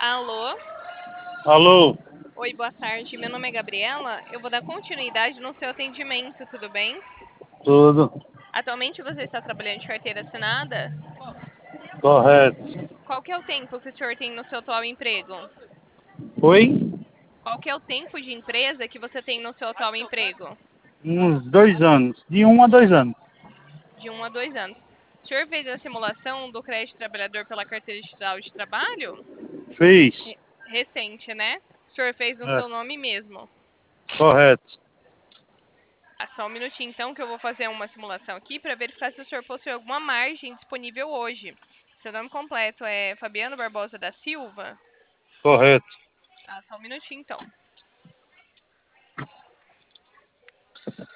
Alô? Alô, Oi, boa tarde. Meu nome é Gabriela. Eu vou dar continuidade no seu atendimento, tudo bem? tudo Atualmente você está trabalhando de carteira assinada? correto. Qual que é o tempo que o senhor tem no seu atual emprego? Oi? Qual que é o tempo de empresa que você tem no seu atual emprego? Uns 2 anos, de 1 a 2 anos. De 1 a 2 anos. O senhor fez a simulação do crédito trabalhador pela carteira digital de trabalho? Fiz, Recente, né? O senhor fez no é, seu nome mesmo. correto. Só um minutinho, então, que eu vou fazer uma simulação aqui para verificar se o senhor possui alguma margem disponível hoje. Seu nome completo é Fabiano Barbosa da Silva? Correto. Só um minutinho, então.